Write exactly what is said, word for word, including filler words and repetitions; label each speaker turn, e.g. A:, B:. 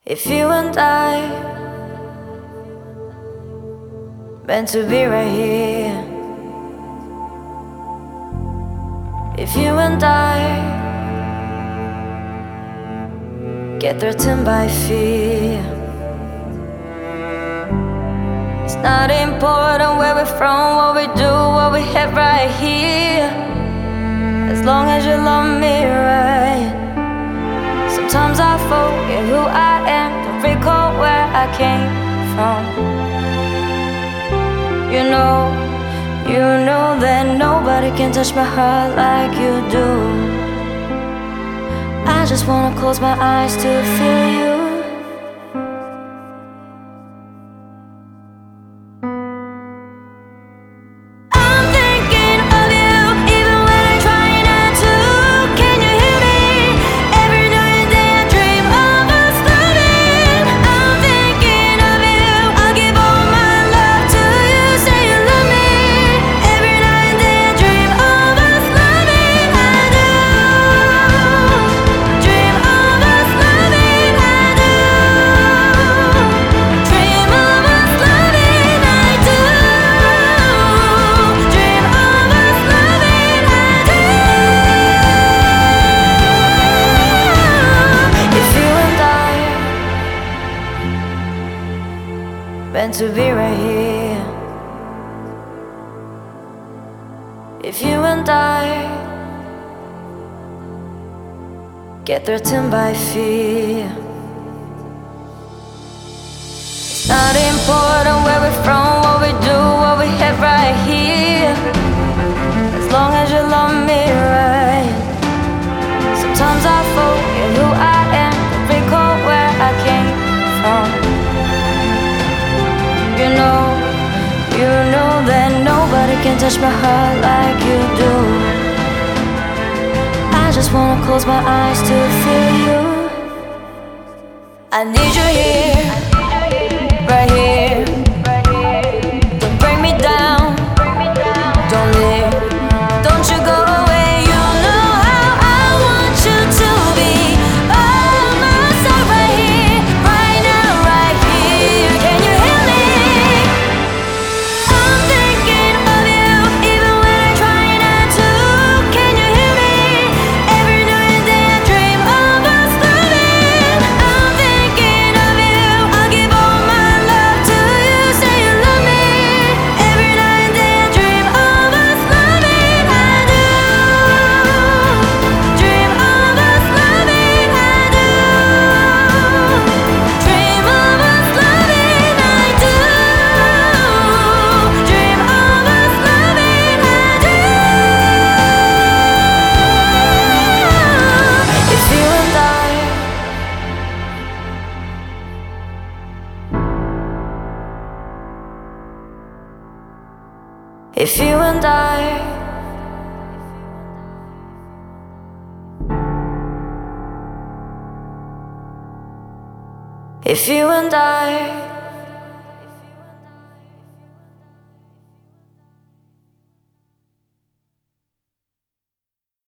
A: If you and I meant to be right here, if you and I get threatened by fear, it's not important where we're from, what we do, what we have right here, as long as you love me right. Sometimes I forget who I am, don't recall where I came from. You know, you know that nobody can touch my heart like you do. I just wanna close my eyes to feel you. Meant to be right here. If you and I get threatened by fear, it's not important where we're from, what we do, what we have right here, as long as you love me right. Sometimes I forget who I am, recall where I came from. You know, you know that nobody can touch my heart like you do. I just wanna close my eyes to feel you. I need you here, right here. Don't bring me down, don't leave, don't you go away. You know how I want you to be. Oh, my soul right here, right now, right here. Can you hear me? If you and I If you and I